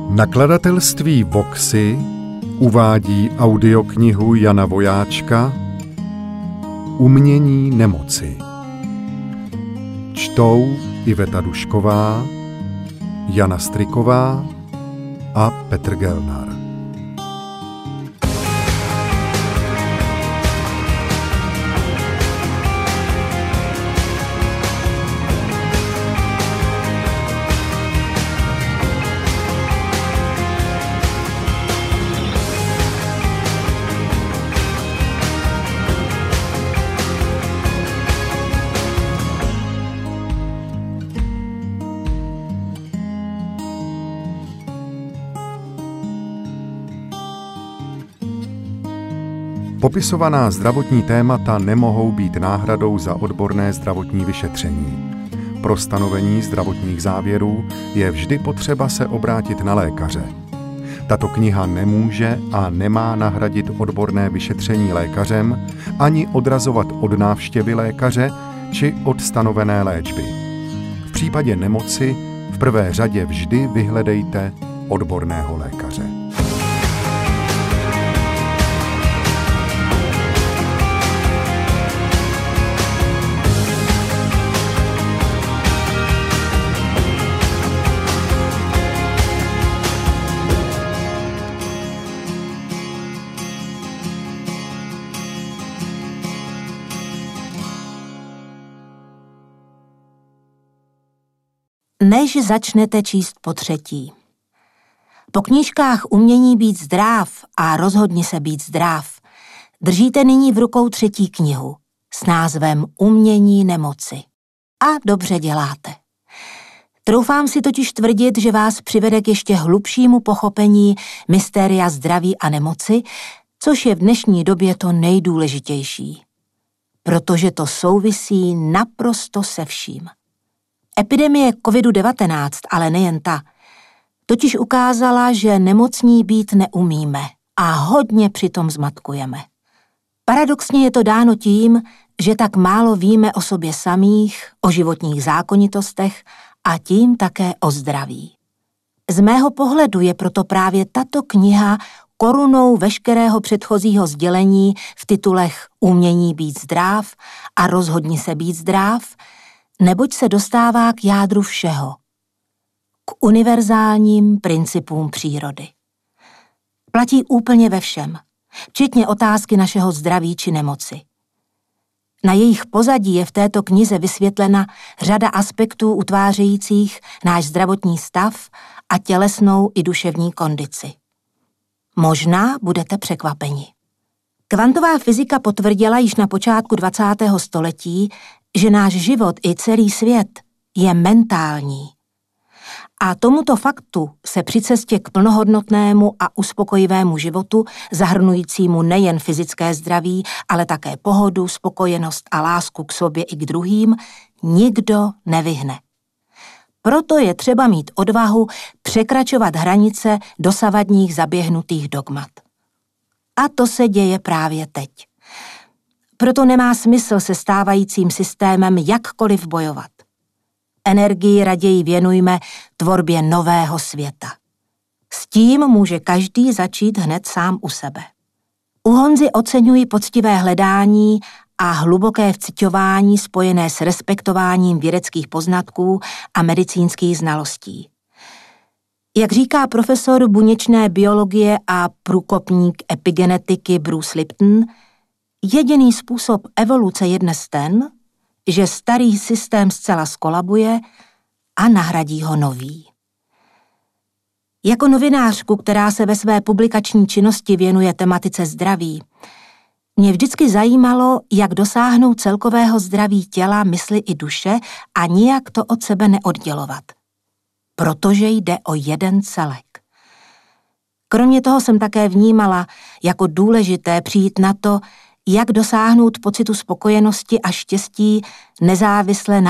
Nakladatelství Voxy uvádí audioknihu Jana Vojáčka Umění nemoci. Čtou Iveta Dušková, Jana Striková a Petr Gelnar. Popisovaná zdravotní témata nemohou být náhradou za odborné zdravotní vyšetření. Pro stanovení zdravotních závěrů je vždy potřeba se obrátit na lékaře. Tato kniha nemůže a nemá nahradit odborné vyšetření lékařem ani odrazovat od návštěvy lékaře či od stanovené léčby. V případě nemoci v prvé řadě vždy vyhledejte odborného lékaře. Než začnete číst potřetí. Po knížkách Umění být zdrav a Rozhodni se být zdrav držíte nyní v rukou třetí knihu s názvem Umění nemoci. A dobře děláte. Troufám si totiž tvrdit, že vás přivede k ještě hlubšímu pochopení mystéria zdraví a nemoci, což je v dnešní době to nejdůležitější. Protože to souvisí naprosto se vším. Epidemie COVID-19, ale nejen ta, totiž ukázala, že nemocní být neumíme a hodně přitom zmatkujeme. Paradoxně je to dáno tím, že tak málo víme o sobě samých, o životních zákonitostech a tím také o zdraví. Z mého pohledu je proto právě tato kniha korunou veškerého předchozího sdělení v titulech Umění být zdrav a Rozhodni se být zdrav, neboť se dostává k jádru všeho, k univerzálním principům přírody. Platí úplně ve všem, včetně otázky našeho zdraví či nemoci. Na jejich pozadí je v této knize vysvětlena řada aspektů utvářejících náš zdravotní stav a tělesnou i duševní kondici. Možná budete překvapeni. Kvantová fyzika potvrdila již na počátku 20. století, že náš život i celý svět je mentální. A tomuto faktu se při cestě k plnohodnotnému a uspokojivému životu, zahrnujícímu nejen fyzické zdraví, ale také pohodu, spokojenost a lásku k sobě i k druhým, nikdo nevyhne. Proto je třeba mít odvahu překračovat hranice dosavadních zaběhnutých dogmat. A to se děje právě teď. Proto nemá smysl se stávajícím systémem jakkoliv bojovat. Energii raději věnujme tvorbě nového světa. S tím může každý začít hned sám u sebe. U Honzy oceňuji poctivé hledání a hluboké vciťování spojené s respektováním vědeckých poznatků a medicínských znalostí. Jak říká profesor buněčné biologie a průkopník epigenetiky Bruce Lipton, jediný způsob evoluce je dnes ten, že starý systém zcela skolabuje a nahradí ho nový. Jako novinářku, která se ve své publikační činnosti věnuje tematice zdraví, mě vždycky zajímalo, jak dosáhnout celkového zdraví těla, mysli i duše a nijak to od sebe neoddělovat. Protože jde o jeden celek. Kromě toho jsem také vnímala jako důležité přijít na to, jak dosáhnout pocitu spokojenosti a štěstí nezávisle na